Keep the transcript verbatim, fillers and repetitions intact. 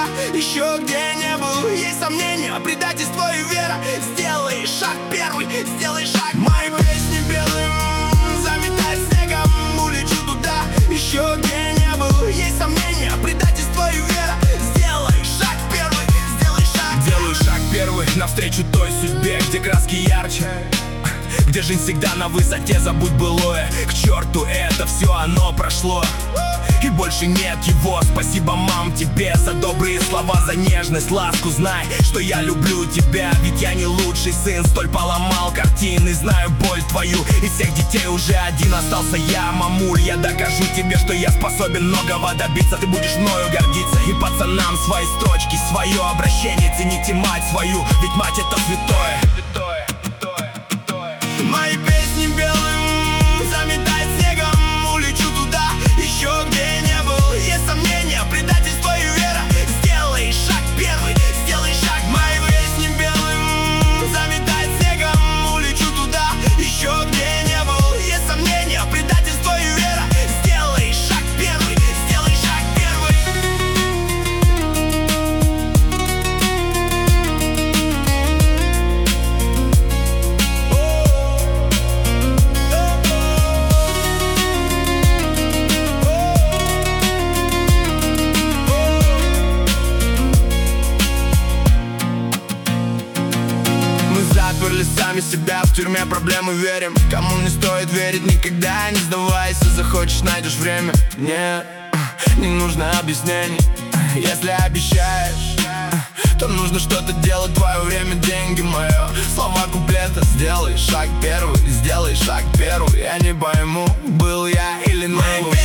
еще где не был. Есть сомнения, предательство и вера. Сделай шаг первый, сделай шаг. Мои песни белым заметать снегом. Улечу туда, еще где не был. Есть сомнения, предательство и вера. Сделай шаг первый, сделай шаг. Делаю шаг первый навстречу той судьбе, где краски ярче, где жизнь всегда на высоте. Забудь былое, к черту это все, оно прошло и больше нет его. Спасибо, мам, тебе за добрые слова, за нежность, ласку. Знай, что я люблю тебя, ведь я не лучший сын. Столь поломал картины, знаю боль твою. Из всех детей уже один остался я. Мамуль, я докажу тебе, что я способен многого добиться. Ты будешь мною гордиться. И пацанам свои строчки, свое обращение. Цените мать свою, ведь мать это святое. Мои песни белым заметать снегом. Улечу туда, еще где не был. Есть сомнения, предательство и вера. Сделай шаг первый, сделай шаг. Мои песни белым заметать снегом. Улечу туда, еще где не был. Есть сомнения, предательство и вера. Сделай шаг первый, сделай шаг первый. Заперли сами себя в тюрьме проблемы, верим. Кому не стоит верить, никогда не сдавайся. Захочешь, найдешь время. Нет, не нужно объяснений. Если обещаешь, то нужно что-то делать. Твое время, деньги, мое. Слова куплета. Сделай шаг первый, сделай шаг первый. Я не пойму, был я или не был.